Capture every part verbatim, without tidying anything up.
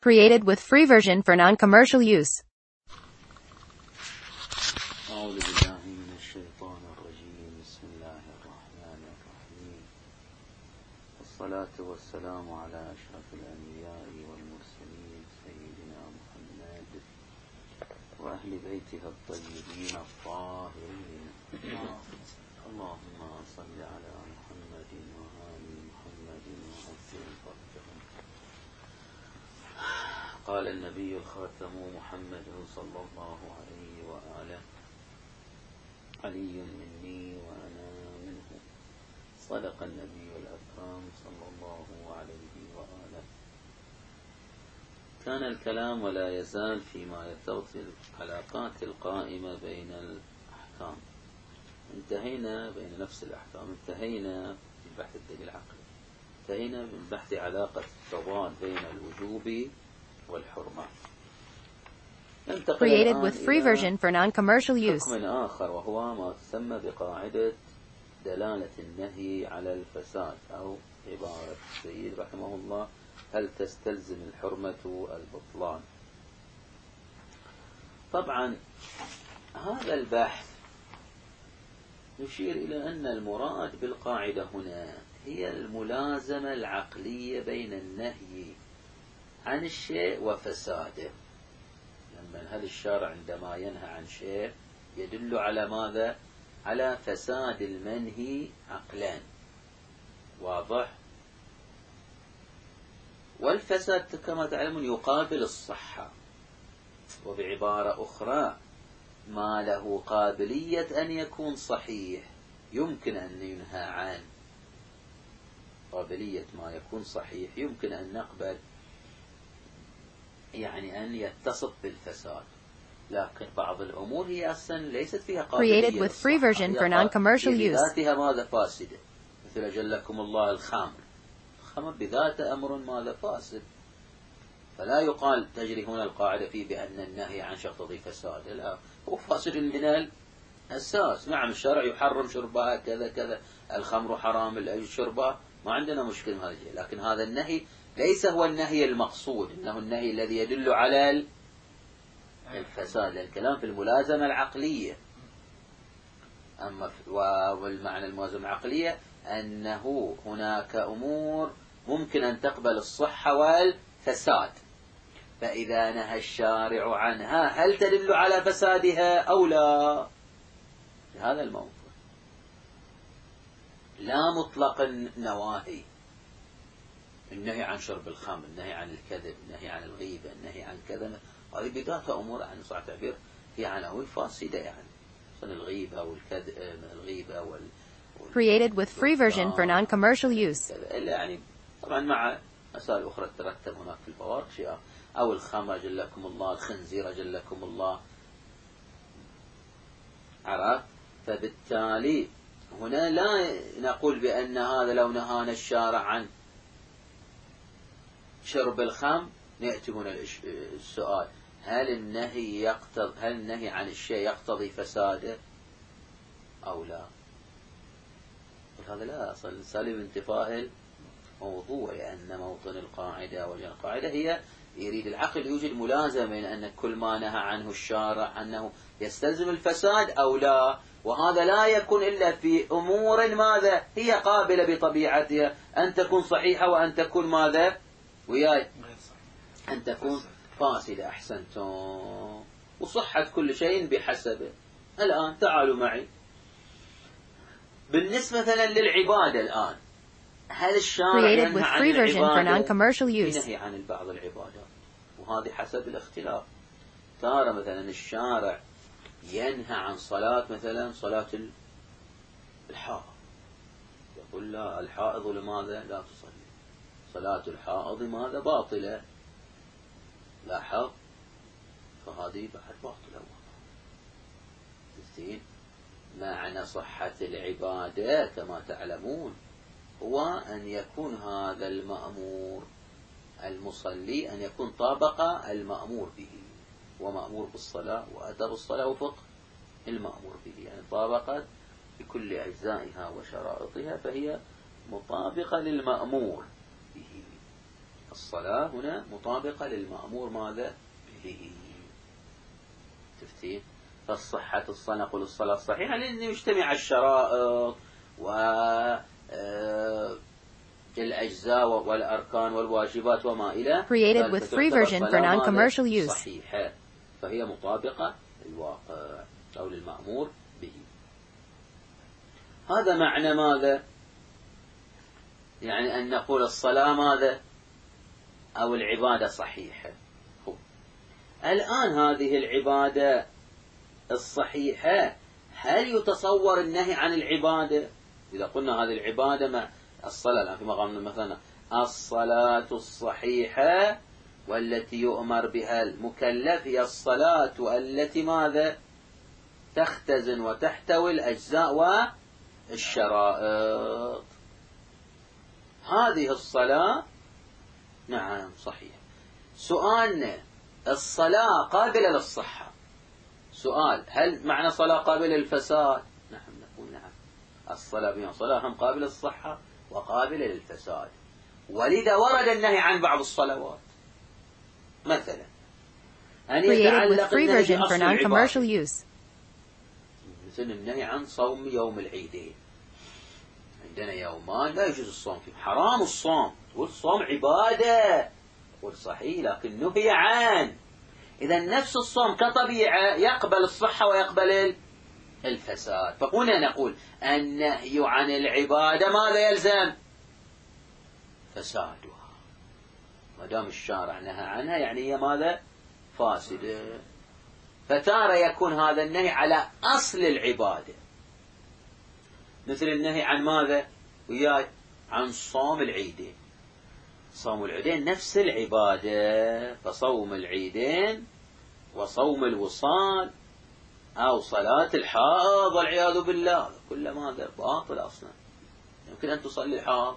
Created with free version for non-commercial use. أعوذ بالله من الشيطان الرجيم. بسم الله الرحمن الرحيم. والصلاة والسلام على أشرف الأنبياء والمرسلين سيدنا محمد وأهل بيته الطيبين الطاهرين. اللهم صل على محمد وآل محمد وعجل فرجهم. قال النبي الخاتم محمد صلى الله عليه وآله: علي مني وأنا منه. صدق النبي الأكرم صلى الله عليه وآله. كان الكلام ولا يزال فيما يتوصل العلاقات القائمة بين الأحكام. انتهينا بين نفس الأحكام، انتهينا من بحث الدليل العقلي، انتهينا من بحث علاقة التضاد بين الوجوب والحرمة. Created with free version for non-commercial use. حكم آخر وهو ما تسمى بقاعدة دلالة النهي على الفساد، أو عبارة السيد رحمه الله: هل تستلزم الحرمة البطلان؟ طبعا هذا البحث يشير إلى أن المراد بالقاعدة هنا هي الملازمة العقلية بين النهي عن الشيء وفساده. لما هل الشارع عندما ينهى عن شيء يدل على ماذا؟ على فساد المنهي عقلا. واضح؟ والفساد كما تعلمون يقابل الصحة، وبعبارة أخرى ما له قابلية أن يكون صحيح يمكن أن ينهى عنه. قابلية ما يكون صحيح يمكن أن نقبل، يعني أن يتصف بالفساد، لكن بعض الأمور هي أصلا ليست فيها قابلية. Created with free version for non-commercial use. بذاتها ماذا فاسدة، مثل أجلكم الله الخمر. الخمر بذاته أمر ماذا فاسد، فلا يقال تجري هنا القاعدة فيه بأن النهي عن يقتضي فساد، لا، هو فاسد من الأساس. نعم الشرع يحرم شربها كذا كذا، الخمر حرام الأجل شربها، ما عندنا مشكلة هذا الشيء، لكن هذا النهي ليس هو النهي المقصود، إنه النهي الذي يدل على الفساد. الكلام في الملازمة العقلية. أما والمعنى الملازمة العقلية أنه هناك أمور ممكن أن تقبل الصحة والفساد، فإذا نهى الشارع عنها هل تدل على فسادها أو لا؟ هذا الموضوع. لا مطلق النواهي، النهي عن شرب الخمر، النهي عن الكذب، النهي عن الغيبة، النهي عن كذا، هذه بذاتها أمور عن صح تعبير هي عناوين فاسدة، يعني الغيبة والكذب، الغيبة وال Created with free version for non-commercial use. يعني طبعا مع مسائل أخرى ترتب هناك في الفوارق شيء، أو الخمر جلكم الله، الخنزير جلكم الله، عرفت؟ فبالتالي هنا لا نقول بأن هذا لو نهانا الشارع عن شرب الخمر نأتي هنا السؤال: هل النهي يقتضي هل النهي عن الشيء يقتضي فساده أو لا؟ هذا لا أصل سالب انتفاء الموضوع، لأن موطن القاعدة وجه القاعدة هي يريد العقل يوجد ملازمة بين أن كل ما نهى عنه الشارع أنه يستلزم الفساد أو لا، وهذا لا يكون إلا في أمور ماذا هي قابلة بطبيعتها أن تكون صحيحة وأن تكون ماذا وياي أن تكون فاسدة. أحسنتم. وصحة كل شيء بحسبه. الآن تعالوا معي بالنسبة مثلا للعبادة. الآن هل الشارع ينهى عن العبادة؟ ينهي عن بعض العبادات، وهذه حسب الاختلاف. ترى مثلا الشارع ينهى عن صلاة مثلا صلاة الحائض، يقول لا الحائض لماذا لا تصلي، صلاة الحائض ماذا باطلة، لاحظ، فهذه بعد باطلة. زين، معنى صحة العبادة كما تعلمون هو أن يكون هذا المأمور المصلي أن يكون طابق المأمور به، ومأمور بالصلاة وأدب الصلاة وفق المأمور به، يعني طابقت بكل أجزائها وشرائطها، فهي مطابقة للمأمور به. الصلاة هنا مطابقة للمأمور ماذا به. تفتين فالصحة الصلاة، نقول الصلاة الصحيحة لأن يجتمع الشرائط والأجزاء والأركان والواجبات وما إلى Created with free version for non-commercial use. صحيحة، فهي مطابقة للواقع أو للمأمور به. هذا معنى ماذا؟ يعني أن نقول الصلاة ماذا؟ أو العبادة صحيحة. الآن هذه العبادة الصحيحة هل يتصور النهي عن العبادة؟ إذا قلنا هذه العبادة مع الصلاة، الآن في مقام مثلا الصلاة الصحيحة والتي يؤمر بها المكلف هي الصلاة التي ماذا؟ تختزن وتحتوي الأجزاء والشرائط. هذه الصلاة نعم صحيح. سؤالنا الصلاة قابلة للصحة. سؤال هل معنى صلاة قابلة للفساد؟ نعم نقول نعم، الصلاة بها صلاة هم قابلة للصحة وقابلة للفساد، ولذا ورد النهي عن بعض الصلوات، مثلا أن يتعلق النهي بأصل العبادة، مثل النهي عن صوم يوم العيدين. عندنا يومان لا يجوز الصوم فيه، حرام الصوم، تقول الصوم عبادة، تقول صحيح لكن نهي عن. إذا نفس الصوم كطبيعة يقبل الصحة ويقبل الفساد. فهنا نقول النهي عن العبادة ماذا يلزم؟ فسادها، ما دام الشارع نهى عنها يعني هي ماذا؟ فاسدة. فتارة يكون هذا النهي على أصل العبادة، مثل النهي عن ماذا؟ وياي عن صوم العيدين. صوم العيدين نفس العبادة، فصوم العيدين وصوم الوصال أو صلاة الحائض والعياذ بالله كل ماذا باطل أصلا. يمكن أن تصلي الحائض،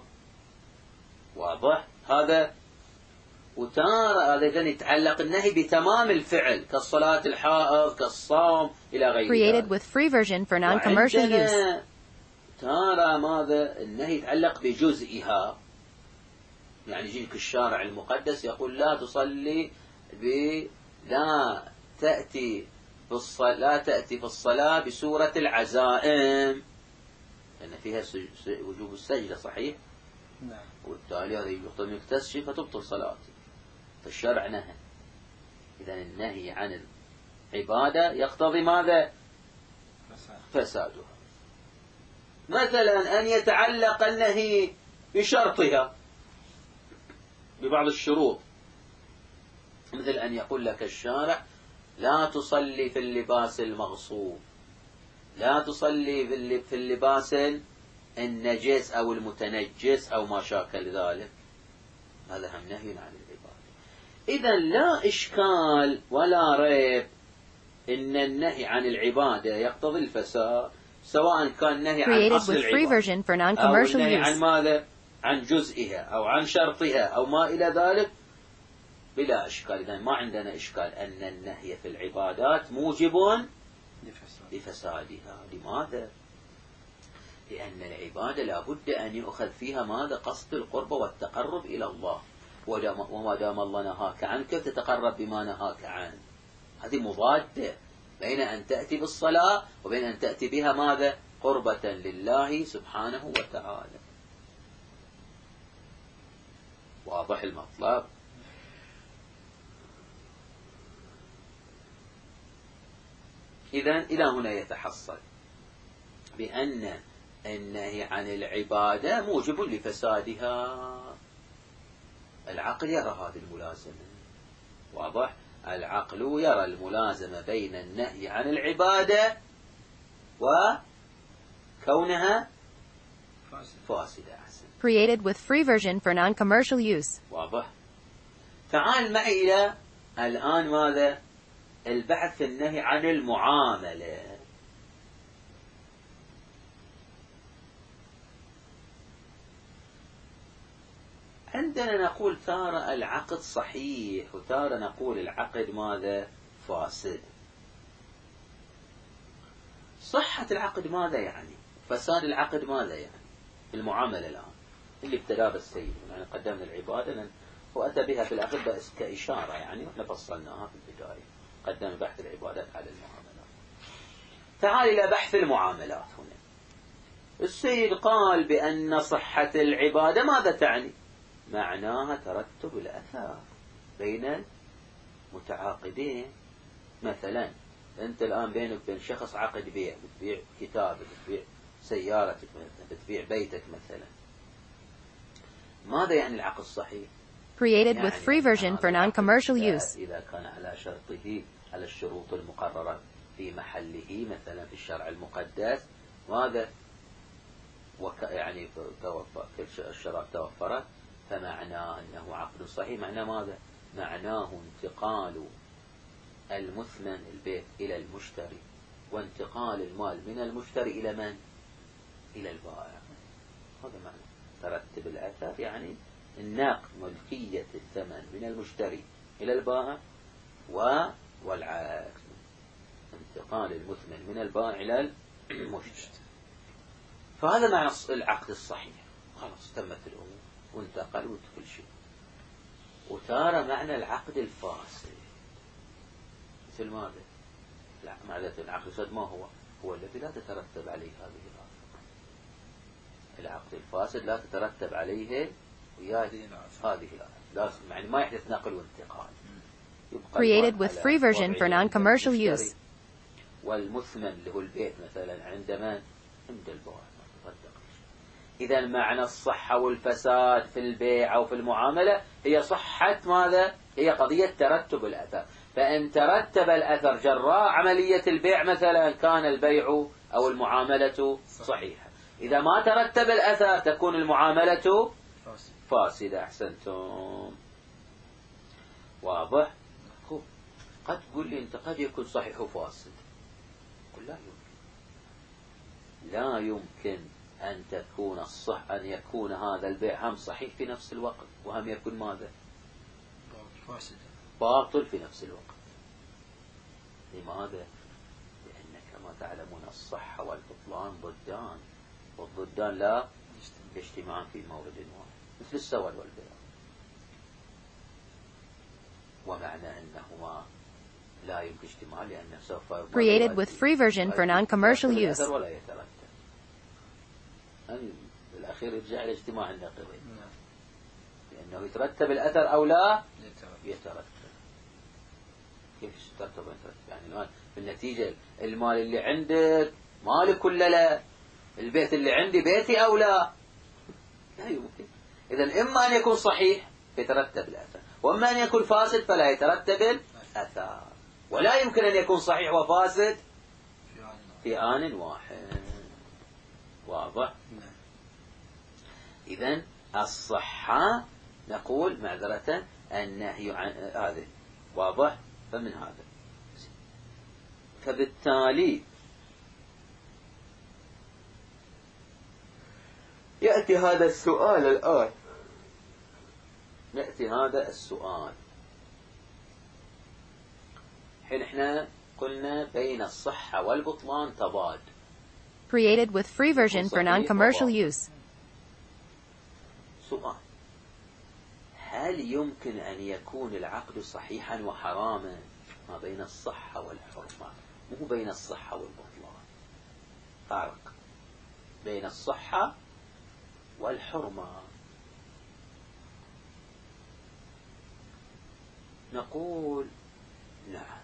واضح هذا. وتارى هذا إذن يتعلق النهي بتمام الفعل كالصلاة الحائض كالصوم إلى غير Created with free version for non-commercial use. تارى ماذا النهي يتعلق بجزئها، يعني يجيك الشارع المقدس يقول لا تصلي ب لا تأتي بالصلاة لا تأتي في الصلاة بسورة العزائم لأن فيها وجوب السجدة صحيح. نعم. وبالتالي هذا يقتضي منك تسجد فتبطل صلاتي، فالشرع نهى. إذا النهي عن العبادة يقتضي ماذا؟ فسادها. مثلا أن يتعلق النهي بشرطها ببعض الشروط، مثل أن يقول لك الشارع لا تصلي في اللباس المغصوب، لا تصلي في اللباس النجس أو المتنجس أو ما شاكل ذلك، هذا هم نهي عن العبادة. إذا لا إشكال ولا ريب إن النهي عن العبادة يقتضي الفساد، سواء كان نهي عن أصل العبادة أو النهي عن ماذا؟ عن جزئها أو عن شرطها أو ما إلى ذلك، بلا إشكال. إذا ما عندنا إشكال أن النهي في العبادات موجب لفسادها. لماذا؟ لأن العبادة لابد أن يؤخذ فيها ماذا؟ قصد القرب والتقرب إلى الله، وما دام الله نهاك عنه كيف تتقرب بما نهاك عنه؟ هذه مضادة بين أن تأتي بالصلاة وبين أن تأتي بها ماذا؟ قربة لله سبحانه وتعالى. واضح المطلب؟ إذن إلى هنا يتحصل بأن النهي عن العبادة موجب لفسادها. العقل يرى هذه الملازمة، واضح؟ العقل يرى الملازمة بين النهي عن العبادة وكونها فاسدة. Created with free version for non-commercial use. واضح؟ تعال معي إلى الآن ماذا؟ البحث في النهي عن المعاملة. عندنا نقول تارة العقد صحيح وتارة نقول العقد ماذا؟ فاسد. صحة العقد ماذا يعني؟ فساد العقد ماذا يعني؟ المعاملة الآن اللي ابتدى بالسيد، يعني قدمنا العبادة وأتى بها في الآخر بس كإشارة يعني، وإحنا فصلناها في البداية. قدم بحث العبادات على المعاملات. تعال إلى بحث المعاملات هنا. السيد قال بأن صحة العبادة ماذا تعني؟ معناها ترتب الأثر بين المتعاقدين. مثلا أنت الآن بينك وبين شخص عقد بيع، بتبيع كتابك، بتبيع سيارتك مثلا، بتبيع بيتك مثلا. ماذا يعني العقد الصحيح؟ Created يعني with free version for non-commercial use. إذا كان على شرطه، على الشروط المقررة في محله مثلا في الشرع المقدس، ماذا وك يعني توفر كل الشرائط توفرت، فمعناه أنه عقد صحيح. معناه ماذا؟ معناه انتقال المثمن البيت إلى المشتري، وانتقال المال من المشتري إلى من؟ إلى البائع. هذا معنى ترتب الأثر، يعني النقل ملكية الثمن من المشتري إلى البائع، والعكس انتقال المثمن من البائع إلى المشتري. فهذا معنى العقد الصحيح. خلاص تمت الأمور وانتقل وكل شيء. وتارى معنى العقد الفاسد مثل ماذا؟ معنى العقد الفاسد ما هو؟ هو الذي لا تترتب عليه هذه الآثار. العقد الفاسد لا تترتب عليه هذه الآثار، لازم يعني ما يحدث نقل وانتقال. Created with free version for non-commercial use. والمثمن اللي هو البيت مثلا عند من؟ عند البائع. إذا معنى الصحة والفساد في البيع أو في المعاملة هي صحة ماذا؟ هي قضية ترتب الأثر. فإن ترتب الأثر جراء عملية البيع مثلا كان البيع أو المعاملة صحيحة. إذا ما ترتب الأثر تكون المعاملة فاسدة. أحسنتم. واضح؟ قد تقول لي أنت قد يكون صحيح وفاسد. قل لا يمكن، لا يمكن أن تكون الصح أن يكون هذا البيع هم صحيح في نفس الوقت وهم يكون ماذا؟ فاسد، باطل في نفس الوقت. لماذا؟ لأن كما تعلمون الصحة والبطلان ضدان، والضدان لا يجتمعان في مورد واحد، مثل السواد والبياض. ومعنى أنهما لا يمكن اجتماع لأنه سوف Created with free version for non-commercial use. ولا يترتب. الأخير يرجع إلى اجتماع النقيضين، لأنه يترتب الأثر أو لا يترتب. كيف يترتب ويترتب؟ يعني الآن بالنتيجة المال اللي عندك مالك ولا لا؟ البيت اللي عندي بيتي أو لا؟ لا يمكن. إذن إما أن يكون صحيح يترتب الأثر، وإما أن يكون فاسد فلا يترتب الأثر. ولا يمكن أن يكون صحيح وفاسد في آن واحد. واضح؟ إذن الصحة نقول معذرة النهي عن هذا. واضح؟ فمن هذا فبالتالي يأتي هذا السؤال الآن. يأتي هذا السؤال حين احنا قلنا بين الصحة والبطلان تضاد. Created with free version for non-commercial use. سؤال: هل يمكن أن يكون العقد صحيحا وحراما؟ ما بين الصحة والحرمة، مو بين الصحة والبطلان. فرق بين الصحة والحرمة. نقول نعم،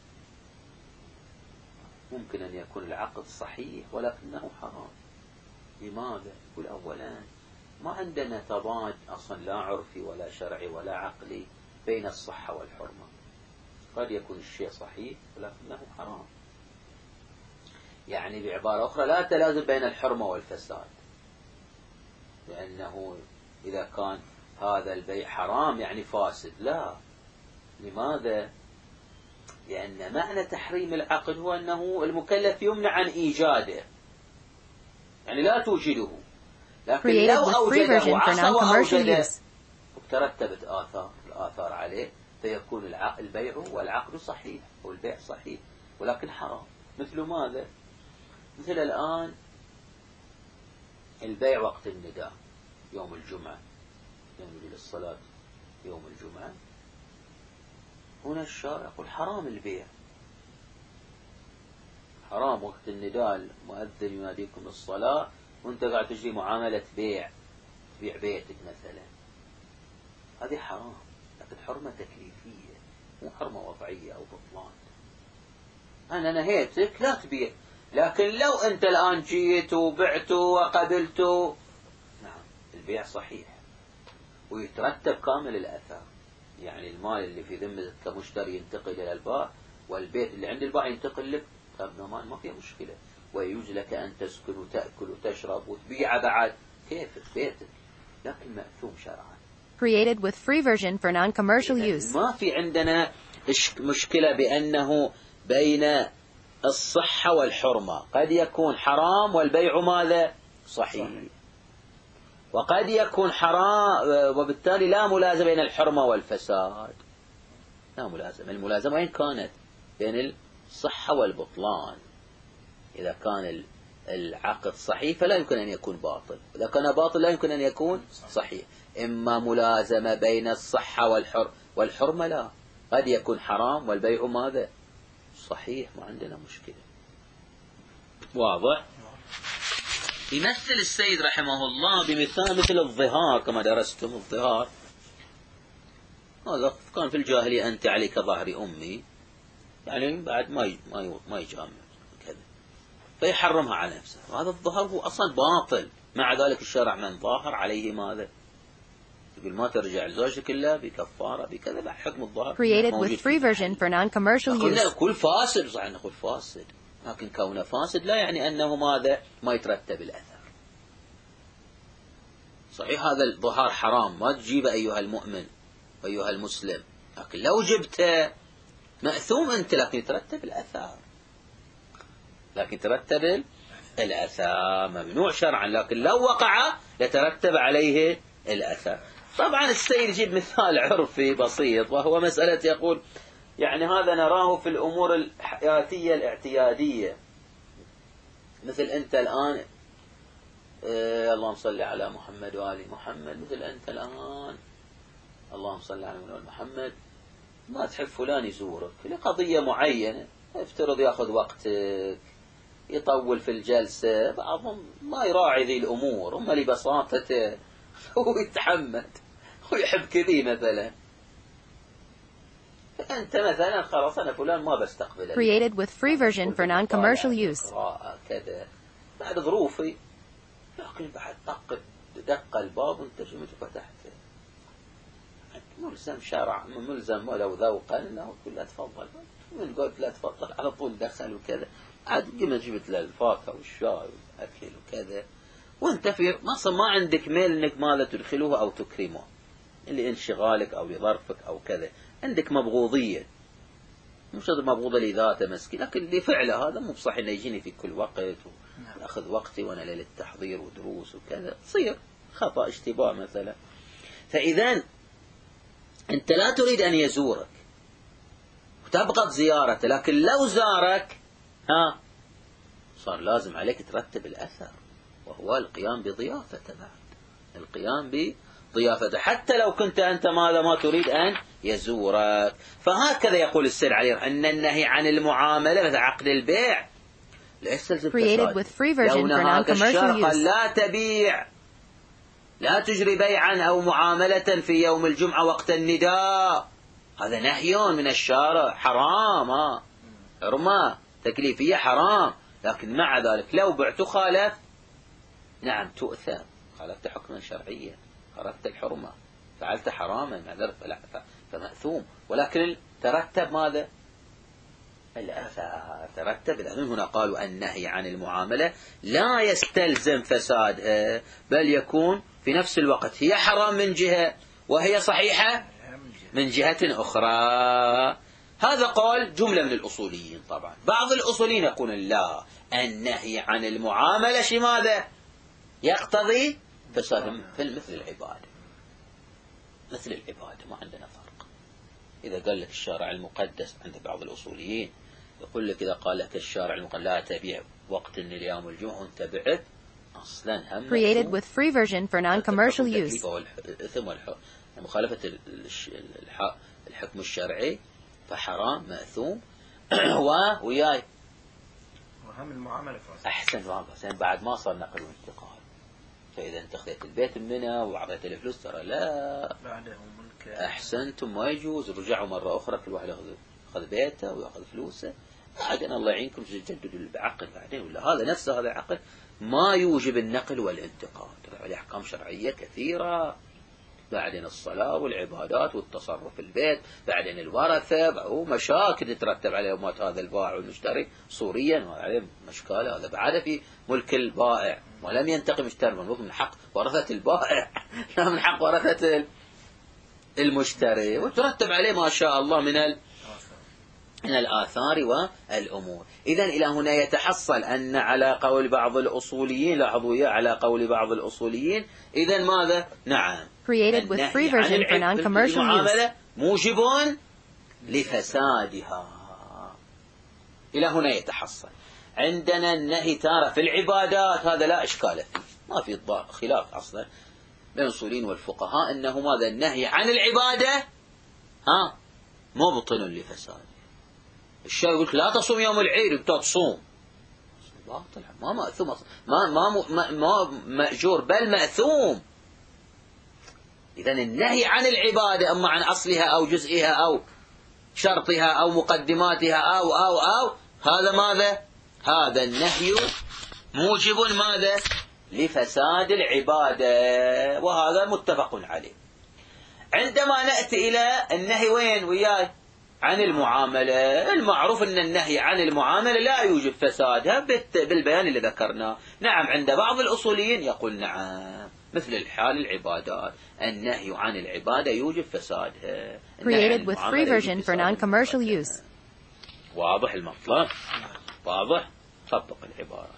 ممكن أن يكون العقد صحيح ولكنه حرام. لماذا؟ يقول أولا ما عندنا تضاد أصلا، لا عرفي ولا شرعي ولا عقلي بين الصحة والحرمة. قد يكون الشيء صحيح ولكنه حرام. يعني بعبارة أخرى لا تلازم بين الحرمة والفساد، لأنه إذا كان هذا البيع حرام يعني فاسد. لا. لماذا؟ لأن معنى تحريم العقد هو أنه المكلف يمنع عن إيجاده، يعني لا توجده. لكن لو أوجده وعصى وأوجده وترتبت آثار الآثار عليه فيكون البيع والعقد صحيح والبيع صحيح ولكن حرام. مثل ماذا؟ مثل الآن البيع وقت النداء يوم الجمعة، يوم للصلاة يوم الجمعة، هنا الشارع يقول حرام البيع، حرام وقت النداء المؤذن يناديكم الصلاة وانت قاعد تجري معاملة بيع، تبيع بيتك مثلا، هذه حرام، لكن حرمة تكليفية مو حرمة وضعية أو بطلان. أنا نهيتك لا تبيع، لكن لو أنت الآن جيت وبعت وقبلت، نعم البيع صحيح ويترتب كامل الأثر، يعني المال اللي في ذمتك كمشتري ينتقل إلى البائع، والبيت اللي عند البائع ينتقل لك كضمان، ما فيها مشكلة، ويجوز لك أن تسكن وتأكل وتشرب وتبيع بعد كيفك بيتك، لكن مأثوم شرعا. Created with free version for non-commercial use. ما في عندنا مشكلة بأنه بين الصحة والحرمة، قد يكون حرام والبيع ماذا؟ صحيح. وقد يكون حرام وبالتالي لا ملازمة بين الحرمة والفساد، لا ملازمة، الملازمة وين كانت؟ بين الصحة والبطلان. إذا كان العقد صحيح فلا يمكن أن يكون باطل، إذا كان باطل لا يمكن أن يكون صحيح. إما ملازمة بين الصحة والحر والحرمة لا، قد يكون حرام والبيع ماذا؟ صحيح، ما عندنا مشكلة. واضح؟ يمثل السيد رحمه الله بمثال مثل الظهار، كما درستم الظهار، هذا كان في الجاهلية أنت عليك ظهر أمي، يعني بعد ما ما ما يجامع كذا فيحرمها على نفسه، وهذا الظهر هو أصلا باطل، مع ذلك الشرع من ظاهر عليه ماذا؟ يقول ما ترجع لزوجك إلا بكفارة بكذا، بعد حكم الظهر. Created with free version for non-commercial use. كل فاسد، صحيح نقول فاسد، لكن كونه فاسد لا يعني أنه ماذا؟ ما يترتب الأثر. صحيح هذا الظهار حرام، ما تجيب أيها المؤمن أيها المسلم، لكن لو جبته مأثوم أنت، لكن يترتب الأثار، لكن ترتب الأثار، ممنوع شرعا، لكن لو وقع لترتب عليه الأثر. طبعا السيد يجيب مثال عرفي بسيط، وهو مسألة يقول يعني هذا نراه في الأمور الحياتية الاعتيادية، مثل أنت الآن إيه اللهم صل على محمد وآل محمد، مثل أنت الآن اللهم صل على محمد ما تحب فلان يزورك لقضية معينة، افترض يأخذ وقتك، يطول في الجلسة، بعضهم ما يراعي ذي الأمور، هم لبساطته هو يتحمد ويحب كذي مثلا، فأنت مثلا خلاص أنا فلان ما بستقبله. Created with free version for non-commercial use. كذا بعد ظروفي، لكن بعد دق دق الباب وانت شمت فتحته، ملزم شرع، ملزم ولو ذوقا انه تقول لا تفضل، من قلت لا تفضل على طول دخل وكذا، عاد قمت جبت له الفاكهه والشاي والاكل وكذا، وانت في مصر ما عندك ميل انك ماذا تدخله او تكرمه لانشغالك او لظرفك او كذا، عندك مبغوضيه، مش هذا مبغوضه لذاته مسكين، لكن لفعله هذا مو بصح انه يجيني في كل وقت وياخذ وقتي وانا ليله تحضير ودروس وكذا، تصير خطا اشتباه مثلا. فاذا أنت لا تريد أن يزورك وتبغض زيارته، لكن لو زارك ها صار لازم عليك ترتب الأثر، وهو القيام بضيافته، بعد القيام بضيافته حتى لو كنت أنت ماذا ما تريد أن يزورك. فهكذا يقول السيد علي أن النهي عن المعاملة مثل عقد البيع لا يستلزم فساد. لو نهاك الشرع قال لا تبيع، لا تجري بيعا أو معاملة في يوم الجمعة وقت النداء، هذا نهي من الشارع حرام، ها حرمة تكليفية حرام، لكن مع ذلك لو بعت خالف نعم تؤثم، خالفت حكما شرعيا، خالفت الحرمة، فعلت حراما فمأثوم، ولكن ترتب ماذا؟ الأثر ترتب. لأن هنا قالوا النهي عن المعاملة لا يستلزم فسادها، بل يكون في نفس الوقت هي حرام من جهة وهي صحيحة من جهة أخرى. هذا قال جملة من الأصوليين. طبعا بعض الأصوليين يقولون لا، النهي عن المعاملة شي ماذا يقتضي فساد مثل العبادة، مثل العبادة ما عندنا فرق. إذا قال لك الشارع المقدس عند بعض الأصوليين يقول لك إذا قال لك الشارع المقدس لا تبيع وقت اليوم والجمعة وانت بعت أصلا هم created with free version for non-commercial use. مخالفة الحكم الشرعي فحرام مأثوم. وياي وهم المعاملة فاسدة. أحسن وأحسن بعد ما صار نقل وانتقال. فإذا أنت خذيت البيت منه وعطيت الفلوس ترى لا بعده ملك. أحسنتم ما يجوز. رجعوا مرة أخرى كل واحد يأخذ يأخذ بيته ويأخذ فلوسه. بعدين الله يعينكم تجددوا العقد بعدين ولا هذا نفسه هذا العقد ما يوجب النقل والانتقال. ترى أحكام شرعية كثيرة. بعدين الصلاة والعبادات والتصرف في البيت، بعدين الورثة ومشاكل تترتب على يومات هذا البائع والمشتري صوريا وعليه مشكلة. هذا بعد في ملك البائع ولم ينتقم مشتري من حق ورثة البائع لا من حق ورثة المشتري، وترتب عليه ما شاء الله من ال من الآثار والأمور. إذن إلى هنا يتحصل أن على قول بعض الأصوليين، لاحظوا على قول بعض الأصوليين، إذن ماذا؟ نعم created with free version for non-commercial use موجب لفسادها. إلى هنا يتحصل. عندنا النهي تارة في العبادات هذا لا إشكال فيه، ما في خلاف أصلا بين الأصوليين والفقهاء أنه ماذا النهي عن العبادة ها مبطل لفساد. الشيء يقول لا تصوم يوم العيد انت تصوم باطل، ما مأثوم ما ما ما, ما مأجور بل مأثوم. إذا النهي عن العبادة أما عن أصلها أو جزئها أو شرطها أو مقدماتها أو أو أو هذا ماذا؟ هذا النهي موجب ماذا؟ لفساد العبادة، وهذا متفق عليه. عندما نأتي إلى النهي وين وياي عن المعاملة، المعروف أن النهي عن المعاملة لا يوجب فسادها بالبيان اللي ذكرناه. نعم عند بعض الأصوليين يقول نعم مثل الحال العبادات النهي عن العبادة يوجب فسادها. created with free version for non-commercial use. واضح المطلب؟ واضح؟ طبق العبارة.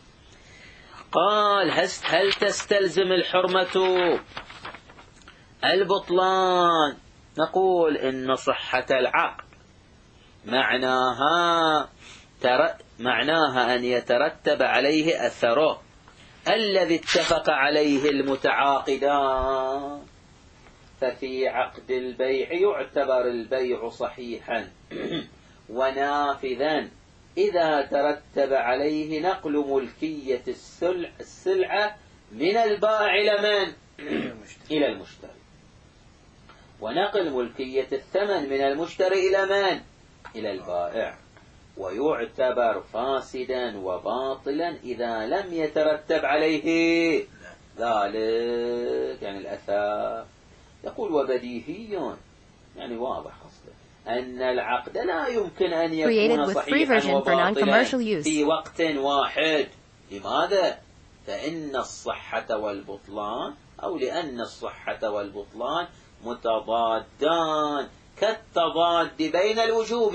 قال هل تستلزم الحرمة البطلان؟ نقول إن صحة العقد معناها تر... معناها أن يترتب عليه أثره الذي اتفق عليه المتعاقدان. ففي عقد البيع يعتبر البيع صحيحا ونافذا إذا ترتب عليه نقل ملكية السلع السلعة من البائع إلى من؟ إلى المشتري، ونقل ملكية الثمن من المشتري إلى من؟ إلى البائع. ويعتبر فاسدا وباطلا إذا لم يترتب عليه ذلك، يعني الأثار. يقول وبديهي يعني واضح أصلا أن العقد لا يمكن أن يكون صحيحا وباطلا في وقت واحد. لماذا؟ فإن الصحة والبطلان أو لأن الصحة والبطلان متضادان كالتضاد بين الوجوب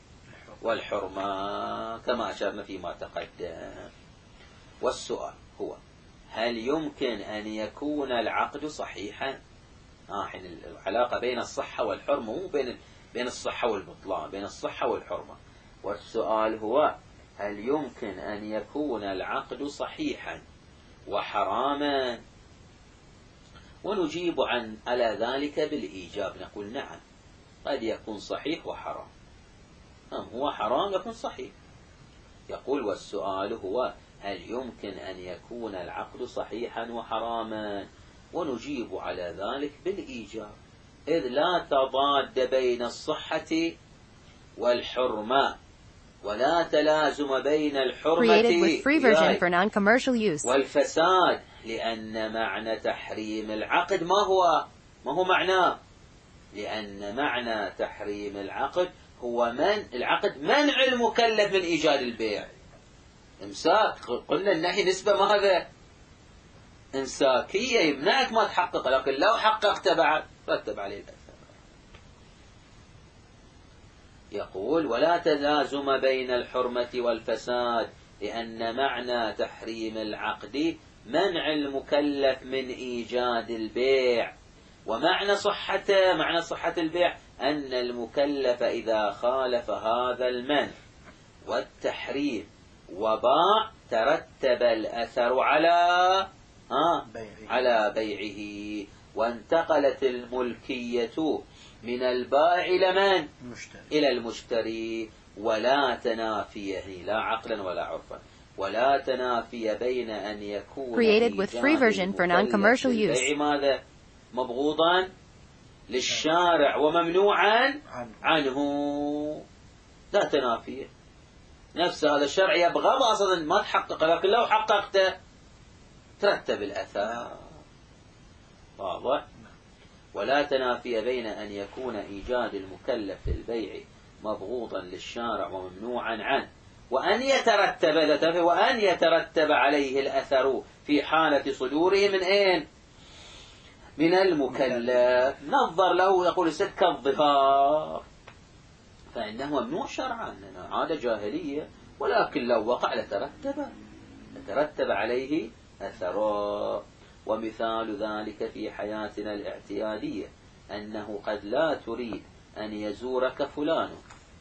والحرمة كما أشرنا فيما تقدم. والسؤال هو هل يمكن أن يكون العقد صحيحا؟ آه حين العلاقة بين الصحة والحرمة مو بين بين الصحة والبطلان، بين الصحة والحرمة. والسؤال هو هل يمكن أن يكون العقد صحيحا وحراما؟ ونجيب عن على ذلك بالإيجاب، نقول نعم قد يكون صحيح وحرام. نعم هو حرام يكون صحيح. يقول والسؤال هو هل يمكن أن يكون العقد صحيحا وحراما؟ ونجيب على ذلك بالإيجاب، إذ لا تضاد بين الصحة والحرمة ولا تلازم بين الحرمة والفساد، لأن معنى تحريم العقد ما هو ما هو معناه؟ لأن معنى تحريم العقد هو من العقد منع المكلف من إيجاد البيع. إمساك قلنا النهي نسبة ماذا؟ إمساكية، يمنعك ما تحقق، لكن لو حققت بعد رتب عليه الأثر. يقول ولا تلازم بين الحرمة والفساد لأن معنى تحريم العقد منع المكلف من إيجاد البيع، ومعنى صحته معنى صحة البيع أن المكلف إذا خالف هذا المنع والتحريم وباع ترتب الأثر على آه على بيعه. وانتقلت الملكية من البائع إلى من؟ المشتري. إلى المشتري. ولا تنافي، لا عقلا ولا عرفا، ولا تنافي بين أن يكون Created with free version for non-commercial use. البيع ماذا؟ مبغوضا للشارع وممنوعا عنه. لا تنافي، نفس هذا الشرع يبغض أصلا ما تحقق، لكن لو حققته ترتب الأثار. واضح؟ ولا تنافي بين أن يكون إيجاد المكلف للبيع مبغوضا للشارع وممنوعا عنه، وأن يترتب وأن يترتب عليه الأثر في حالة صدوره من أين؟ من المكلف. نظر له يقول ست كالظهار، فإنه ممنوع شرعا، عادة جاهلية، ولكن لو وقع لترتب لترتب عليه أثر. ومثال ذلك في حياتنا الاعتيادية أنه قد لا تريد أن يزورك فلان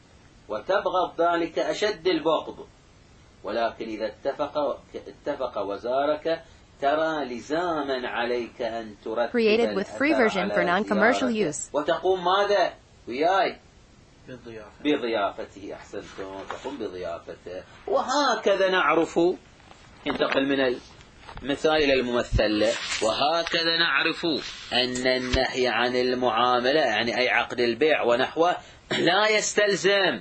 وتبغض ذلك أشد البغض، ولكن إذا اتفق, اتفق وزارك ترى لزاما عليك أن ترتب Created with free version for non-commercial use. وتقوم ماذا؟ وياي بالضيافة. بضيافته. أحسنتم، تقوم بضيافته. وهكذا نعرف، ينتقل من المثال إلى الممثل. وهكذا نعرف أن النهي عن المعاملة يعني أي عقد البيع ونحوه لا يستلزم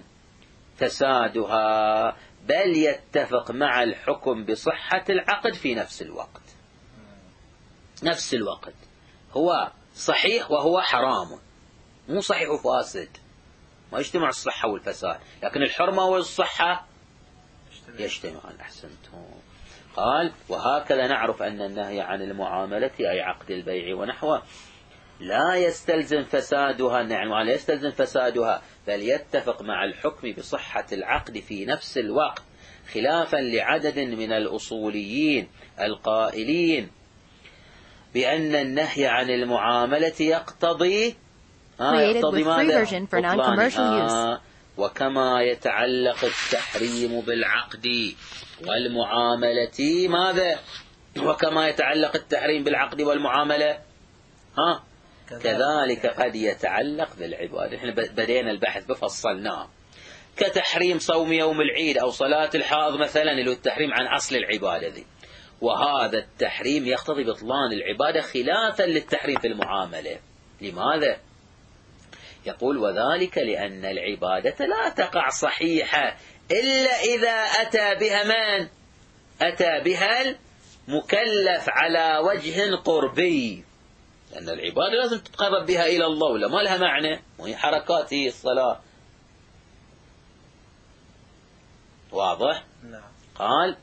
فسادها، بل يتفق مع الحكم بصحة العقد في نفس الوقت. نفس الوقت هو صحيح وهو حرام، مو صحيح وفاسد، ما يجتمع الصحة والفساد، لكن الحرمة والصحة يجتمعان. أحسنتم. قال وهكذا نعرف أن النهي عن المعاملة أي عقد البيع ونحوه لا يستلزم فسادها، يعني لا يستلزم فسادها، بل يتفق مع الحكم بصحة العقد في نفس الوقت، خلافا لعدد من الأصوليين القائلين بأن النهي عن المعاملة يقتضي يقتضي ماذا؟ وكما يتعلق التحريم بالعقد والمعاملة ماذا؟ وكما يتعلق التحريم بالعقد والمعاملة ها كذلك قد يتعلق بالعبادة. احنا بدينا البحث بفصلناه، كتحريم صوم يوم العيد أو صلاة الحائض مثلا، اللي هو التحريم عن أصل العبادة ذي، وهذا التحريم يقتضي بطلان العبادة خلافا للتحريم في المعاملة. لماذا؟ يقول وذلك لأن العبادة لا تقع صحيحة إلا إذا أتى بها من؟ أتى بها المكلف على وجه قربي، لأن العبادة لازم تتقرب بها إلى الله ولا ما لها معنى، وهي حركات هي الصلاة. واضح؟ قال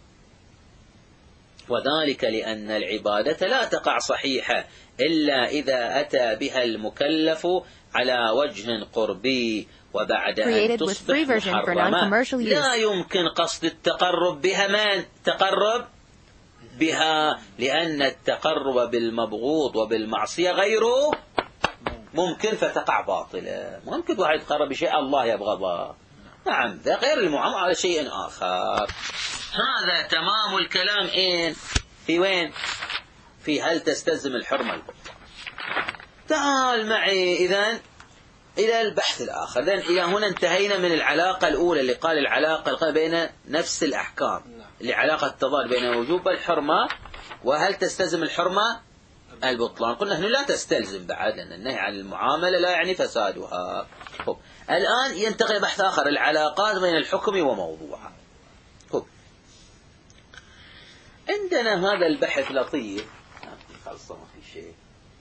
وذلك لأن العبادة لا تقع صحيحة إلا إذا أتى بها المكلف على وجه قربي، وبعد أن تصبح محرمة لا يمكن قصد التقرب بها من؟ تقرب بها، لأن التقرب بالمبغوض وبالمعصية غيره ممكن فتقع باطلة. ممكن واحد يتقرب بشيء الله يبغضه، نعم، ذا غير المعاملة على شيء آخر. هذا تمام الكلام. إن في وين؟ في هل تستلزم الحرمة. تعال معي إذن إلى البحث الآخر. إذن إلى هنا انتهينا من العلاقة الأولى اللي قال العلاقة بين نفس الأحكام، اللي علاقة التضاد بين وجوب الحرمة وهل تستلزم الحرمة البطلان. قلنا هنا لا تستلزم بعد، لأن النهي عن المعاملة لا يعني فسادها. خب. الآن ينتقل بحث آخر، العلاقات بين الحكم وموضوعه. خب. عندنا هذا البحث لطيف، خلصنا ما في شيء.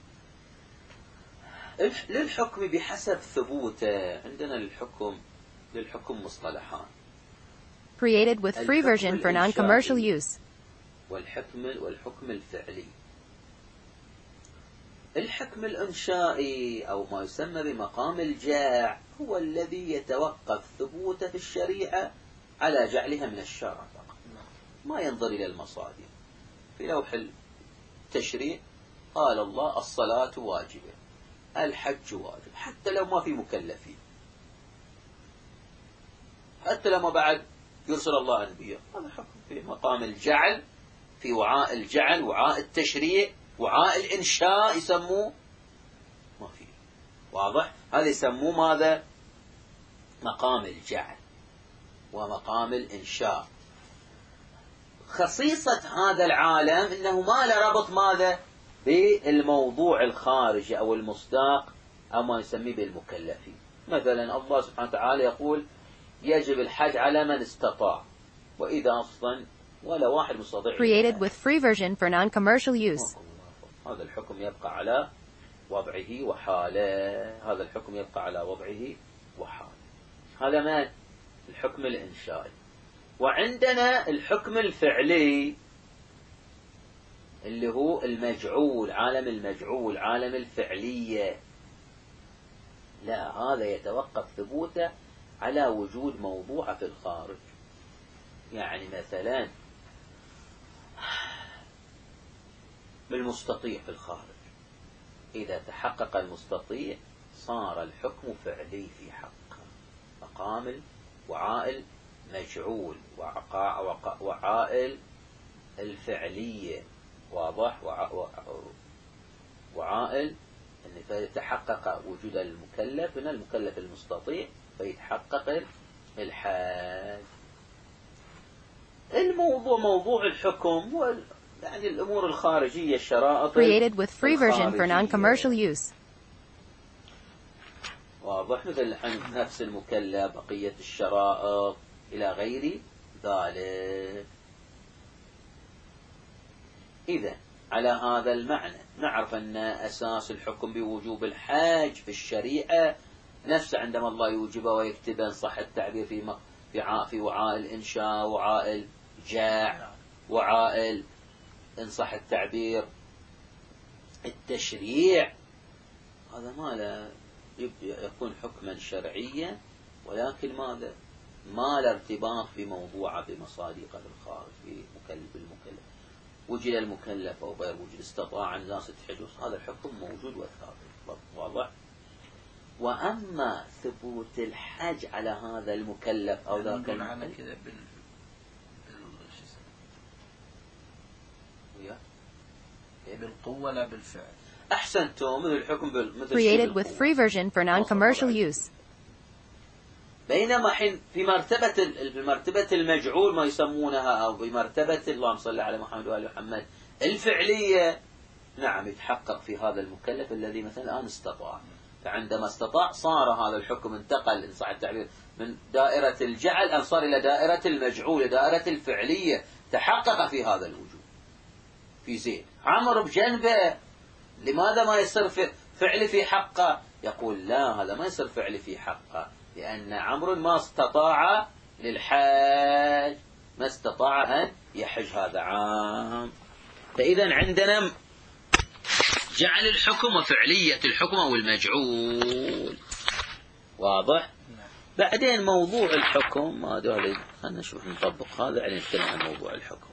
للحكم بحسب ثبوته، عندنا للحكم للحكم مصطلحان. Created with free version for non-commercial use. والحكم والحكم الفعلي. الحكم الإنشائي أو ما يسمى بمقام الجاع هو الذي يتوقف ثبوته في الشريعة على جعلها من الشرع فقط، ما ينظر إلى المصادر. في لوح التشريع قال الله الصلاة واجبة، الحج واجب، حتى لو ما في مكلفين، حتى لو ما بعد يرسل الله أنبياء. هذا حكم في مقام الجعل، في وعاء الجعل، وعاء التشريع، وعاء الإنشاء يسموه ما فيه. واضح؟ هذا يسموه ماذا؟ مقام الجعل ومقام الإنشاء. خصيصة هذا العالم إنه ما له ربط ماذا؟ بالموضوع الخارجي أو المصداق أو ما يسميه بالمكلفين. مثلا الله سبحانه وتعالى يقول يجب الحج على من استطاع، وإذا أصلا ولا واحد مستطيع. Created with free version for non-commercial use. هذا الحكم يبقى على وضعه وحاله. هذا الحكم يبقى على وضعه وحاله. هذا ما الحكم الإنشائي. وعندنا الحكم الفعلي اللي هو المجعول، عالم المجعول، عالم الفعلية. لا، هذا يتوقف ثبوته على وجود موضوع في الخارج. يعني مثلا بالمستطيع في الخارج، إذا تحقق المستطيع صار الحكم فعلي في حقه، مقام وعائل مجعول وعائل الفعلية. واضح؟ وعائل أن فيتحقق وجود المكلف من المكلف المستطيع فيتحقق الحاج. الموضوع موضوع الحكم و يعني الأمور الخارجية، الشرائط. Created with free version for non-commercial use. واضح؟ مثل نفس المكلف، بقية الشرائط إلى غير ذلك. إذا على هذا المعنى نعرف أن أساس الحكم بوجوب الحاج في الشريعة نفس عندما الله يوجبه ويكتبه، إن صح التعبير، في في في وعاء الإنشاء، وعاء الجاع، وعاء إن صح التعبير التشريع. هذا ما لا يكون حكما شرعيا، ولكن ماذا؟ ما له ارتباط بموضوعه بمصادقه الخارج في مكلف المكلف. وجد المكلف أو غير وجد، استطاع الناس الحجوز، هذا الحكم موجود وثابت. واضح؟ وأما ثبوت الحج على هذا المكلف أو ذاك المكلف كذا بال بالقوة لا بالفعل. أحسنتم. مثل الحكم مثل Created with free version for non-commercial use. بينما حين في مرتبة في مرتبة المجعول ما يسمونها، أو بمرتبة اللهم صل على محمد وآل محمد الفعلية، نعم يتحقق في هذا المكلف الذي مثلا الآن استطاع. فعندما استطاع صار هذا الحكم انتقل، إن صح التعبير، من دائرة الجعل أن صار إلى دائرة المجعول، دائرة الفعلية. تحقق في هذا الوجود. في زيد عمر بجنبه، لماذا ما يصير فعل في حقه؟ يقول لا، هذا ما يصير فعل في حقه، لأن عمرو ما استطاع للحاج، ما استطاع أن يحج هذا عام. فإذا عندنا جعل الحكم وفعلية الحكم أو المجعول. واضح؟ بعدين موضوع الحكم هذا، خلنا نشوف نطبق هذا بعدين نتكلم عن موضوع الحكم.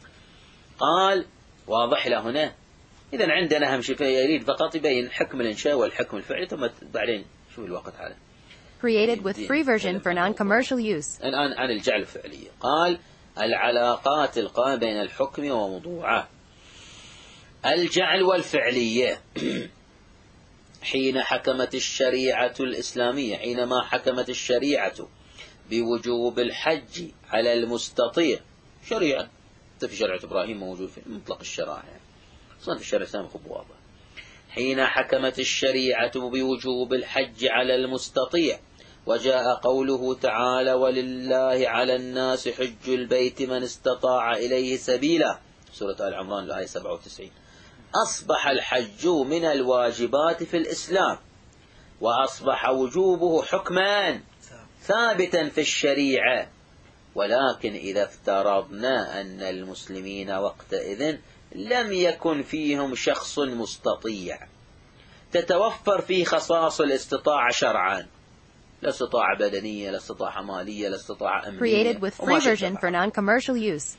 قال واضح إلى هنا. إذا عندنا أهم شيء يريد فقط يبين حكم الإنشاء والحكم الفعلي، ثم بعدين شوف الوقت على. Created with free version for non-commercial use. الآن عن الجعل الفعلية. قال العلاقات القائمة بين الحكم وموضوعه. الجعل والفعلية. حين حكمت الشريعة الإسلامية حينما حكمت الشريعة بوجوب الحج على المستطيع، شريعة في شريعة إبراهيم موجود في مطلق الشرائع، أصلا في الشريعة الإسلامية خب واضح. حين حكمت الشريعة بوجوب الحج على المستطيع، وجاء قوله تعالى ولله على الناس حج البيت من استطاع إليه سبيلا، سورة آل عمران الآية سبعة وتسعين. أصبح الحج من الواجبات في الإسلام، وأصبح وجوبه حكما ثابتا في الشريعة. ولكن إذا افترضنا أن المسلمين وقتئذ لم يكن فيهم شخص مستطيع تتوفر فيه خصائص الاستطاعة شرعا، لا استطاعة بدنية، لا استطاعة مالية، لا استطاعة أمنية. Created with free version for non-commercial use.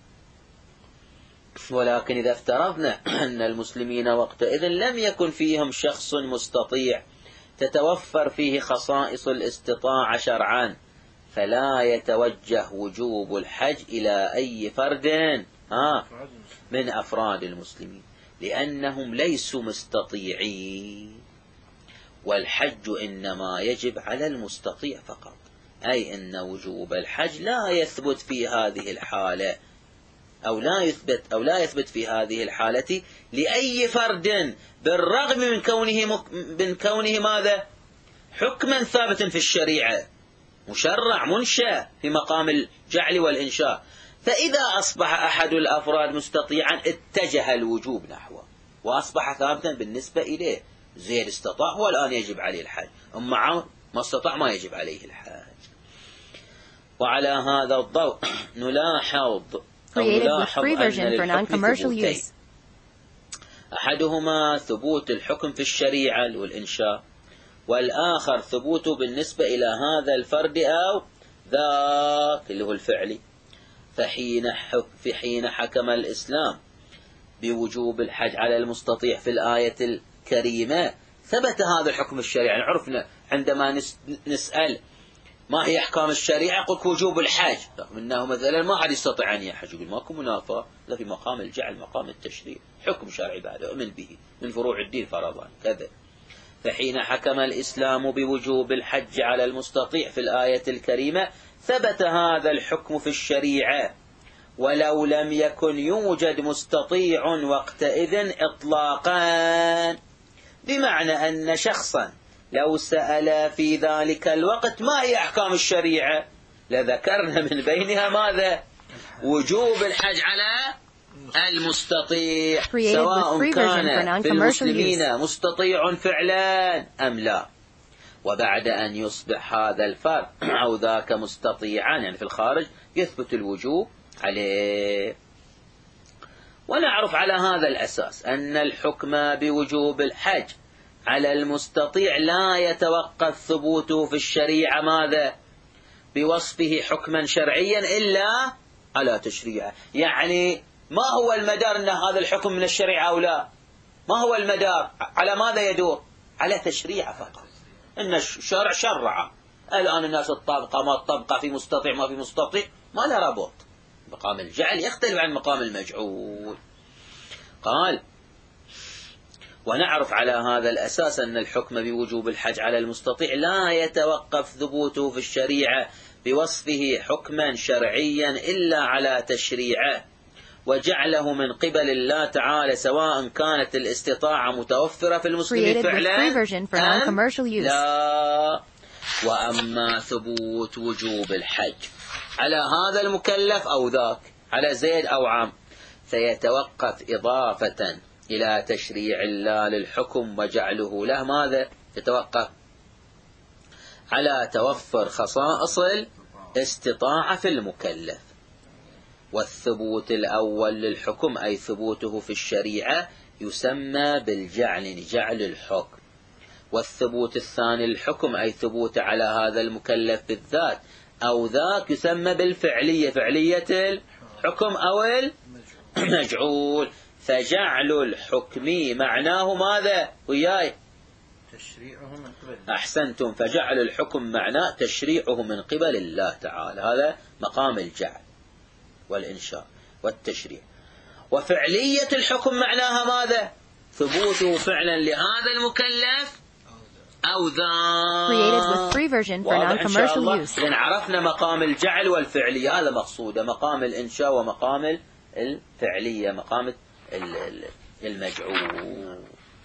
ولكن إذا افترضنا أن المسلمين وقتئذ لم يكن فيهم شخص مستطيع تتوفر فيه خصائص الاستطاعة شرعا، فلا يتوجه وجوب الحج إلى أي فرد ها من أفراد المسلمين، لأنهم ليسوا مستطيعين، والحج إنما يجب على المستطيع فقط، أي أن وجوب الحج لا يثبت في هذه الحالة أو لا يثبت أو لا يثبت في هذه الحالة لأي فرد، بالرغم من كونه مك... من كونه ماذا؟ حكما ثابتا في الشريعة، مشرع منشأ في مقام الجعل والإنشاء. فإذا أصبح أحد الأفراد مستطيعا اتجه الوجوب نحوه وأصبح ثابتا بالنسبة إليه. زيد استطاع هو الآن يجب عليه الحج، أما عون ما استطاع ما يجب عليه الحج. وعلى هذا الضوء نلاحظ نلاحظ أن للحكم ثبوتين: أحدهما ثبوت الحكم في الشريعة والإنشاء، والآخر ثبوته بالنسبة إلى هذا الفرد أو ذاك اللي هو الفعلي. فحين في حين حكم الإسلام بوجوب الحج على المستطيع في الآية الكريمة ثبت هذا الحكم الشريعي. عرفنا عندما نسأل ما هي أحكام الشريعة قلت وجوب الحج، رغم أنه مثلا ما حد يستطيع أن يحج، يقول ماكو منافاة، هذا في مقام الجعل مقام التشريع، حكم شرعي بعد أؤمن به من فروع الدين فرضا كذا. فحين حكم الإسلام بوجوب الحج على المستطيع في الآية الكريمة ثبت هذا الحكم في الشريعة، ولو لم يكن يوجد مستطيع وقتئذ إطلاقا، بمعنى أن شخصا لو سأل في ذلك الوقت ما هي أحكام الشريعة لذكرنا من بينها ماذا؟ وجوب الحج على المستطيع، سواء كان في المسلمين مستطيع فعلا أم لا. وبعد أن يصبح هذا الفرد أو ذاك مستطيعا يعني في الخارج يثبت الوجوب عليه. ونعرف على هذا الأساس أن الحكم بوجوب الحج على المستطيع لا يتوقف ثبوته في الشريعة ماذا؟ بوصفه حكما شرعيا إلا على تشريعه. يعني ما هو المدار أن هذا الحكم من الشريعة أو لا؟ ما هو المدار؟ على ماذا يدور؟ على تشريعه فقط. إن الشرع شرع، الآن الناس الطابقة ما الطابقة، في مستطيع ما في مستطيع، ما له ربط. مقام الجعل يختلف عن مقام المجعول. قال: ونعرف على هذا الأساس أن الحكم بوجوب الحج على المستطيع لا يتوقف ثبوته في الشريعة بوصفه حكما شرعيا إلا على تشريعه وجعله من قبل الله تعالى، سواء كانت الاستطاعة متوفرة في المسلمين فعلا أم لا. وأما ثبوت وجوب الحج على هذا المكلف أو ذاك، على زيد أو عام، فيتوقف إضافة إلى تشريع الله للحكم وجعله له ماذا؟ يتوقف على توفر خصائص الاستطاعة في المكلف. والثبوت الأول للحكم أي ثبوته في الشريعة يسمى بالجعل، جعل الحكم. والثبوت الثاني للحكم أي ثبوت على هذا المكلف بالذات أو ذاك يسمى بالفعلية، فعلية الحكم أو المجعول. فجعل الحكم معناه ماذا؟ وياي تشريعه من قبل. أحسنتم. فجعل الحكم معناه تشريعه من قبل الله تعالى، هذا مقام الجعل والإنشاء والتشريع. وفعلية الحكم معناها ماذا؟ ثبوته فعلا لهذا المكلف أو ذاك. واضح إن شاء الله. إذن عرفنا مقام الجعل والفعلية، هذا مقصوده، مقام الإنشاء ومقام الفعلية، مقام المجعول.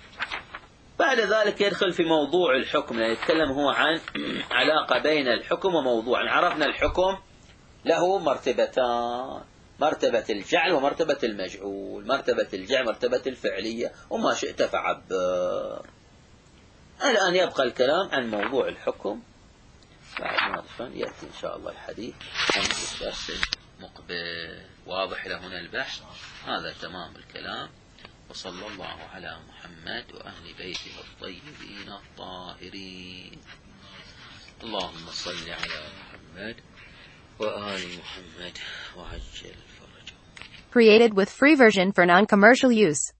بعد ذلك يدخل في موضوع الحكم، يتكلم هو عن علاقة بين الحكم وموضوع. عرفنا الحكم له مرتبتان، مرتبة الجعل ومرتبة المجعول. مرتبة الجعل مرتبة الفعلية، وما شئت فعبر. الآن يبقى الكلام عن موضوع الحكم، بعد ما يأتي إن شاء الله الحديث عن الدرس المقبل. واضح لهنا البحث؟ هذا تمام الكلام. وصلى الله على محمد وأهل بيته الطيبين الطاهرين. اللهم صل على محمد وآل محمد وعجل فرجهم. Created with free version for non-commercial use.